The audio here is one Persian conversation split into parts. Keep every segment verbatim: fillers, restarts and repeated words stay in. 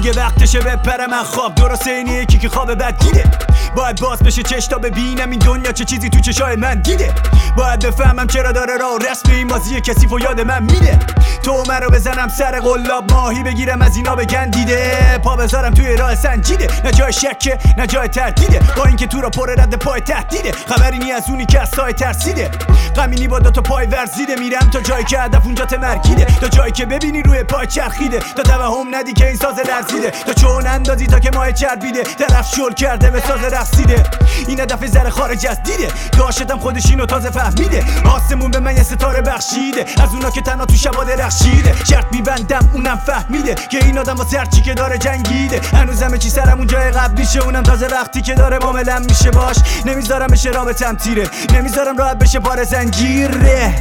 دیگه وقتشه بپره من خواب. درسته اینه یکی که خواب بد دیده، باید باز بشه چش تا ببینم این دنیا چه چیزی تو چشای من دیده. باید بفهمم چرا داره راه رسم این بازی کثیف و یاد من میده. تو منو بزنم سر قلاب ماهی بگیرم از اینا بگن دیده. پا بذارم توی راه سنجیده، نه جای شکه نه جای تردیده. با اینکه تو را پر رد پای تهدیده، خبری نی از اونی که از سای ترسیده. غمینی با دوتا پای ورزیده، میرم تا جایی که هدف اونجا تمرکیده. تا جایی که ببینی روی پای چرخیده، تا توهم ندی که این ساز لرزیده. تا چون اندازی تا که ماه چربیده، طرف شل کرده به ساز رقصیده. این هدف زر خارج از دیده، داشتم خودش اینو تازه فهمیده. آسمون به من یه ستاره بخشیده، از اونا که تنها تو شبا درخشیده. شرط میبندم اونم فهمیده که این آدم واسه هرچی که داره جنگیده. هنوزم چی سرم اون جای قبل میشه، اونم تازه وقتی که داره معاملم میشه باش. نمیذارم بشه رابطم تیره، نمیذارم راحت بشه پاره زنجیره.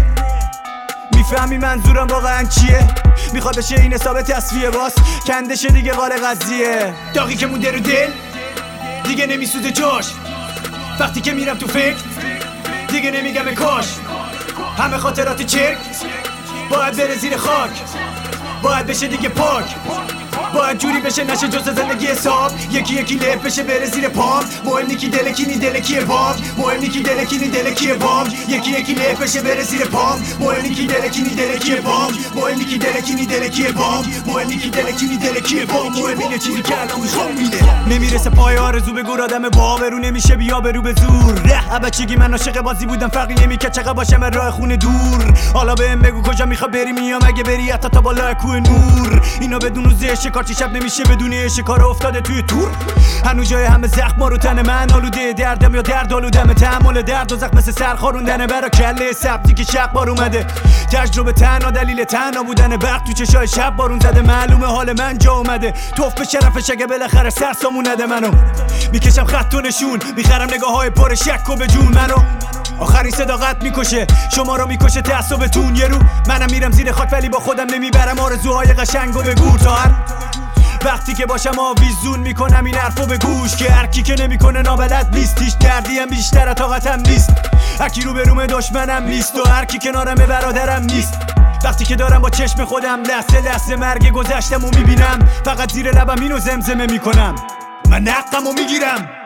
میفهمی منظورم واقعا چیه؟ میخواد بشه این حساب تصفیه باز کندشه دیگه قال قضیه. داغی که مونده رو دل دیگه نمیسوزه جاش. وقتی که میرم تو فکر دیگه نمیگم کاش. همه خاطرات چرک باید بره زیر خاک، باید بشه دیگه پاک. باید جوری بشه نشه جز زندگی حساب. یکی یکی لب بشه بره زیر پام. مهم نی کی دل کی نی دل کیه بام. مهم نی کی دل کی نی دل کیه بام. یکی یکی لب بشه بره زیر پام. مهم نی کی دل کی نی دل کیه بام. مهم نی کی دل کی نی دل کیه بام. مهم نی کی دل کی نی دل کیه بام. مهم اینه چیزی که الان میخوام میده. نمیرسه پای آرزو به گور آدم با برو نمیشه بیا برو به زور. ره بچگی من عاشق بازی بودم فرقی نمیکرد چقدر باشم راه خونه دور. حالا بهم بگو کجا میخوای بری میام اگه بری حتی تا بالا کوه نور. اینا بدون روزه شکارچی شب نمیشه بدون شکار افتاده توی تور. هنوز جای همه زخما رو تن من آلوده دردم یا درد آلودم. تحمل درد و زخم مثل سر خوروندنه برا کله سبتی که شق بار اومده. تجربه تنها دلیل تنها بودن برق تو چشای شب بارون زده. معلومه حال من جا اومده توف به شرفش اگه بالاخره سرسامون نده. منو میکشم خط و نشون میخرم نگاه های پر شک و به جون. منو آخرین صداقت میکشه شما رو میکشه تعصبتون. یه رو منم میرم زیر خاک ولی با خودم نمیبرم آرزوهای قشنگو به گور. تا هر وقتی که باشم آویزون میکنم این حرفو به گوش که هر کی که نمیکنه نابلد نیست. هیچ دردی هم بیشتر از طاقتم نیست. هر کی رو به روم دشمنم نیست و هر کی کنارم برادرم نیست. وقتی که دارم با چشم خودم لحظه لحظه مرگ گذشتمو میبینم، فقط زیر لبم اینو زمزمه میکنم من حقمو میگیرم.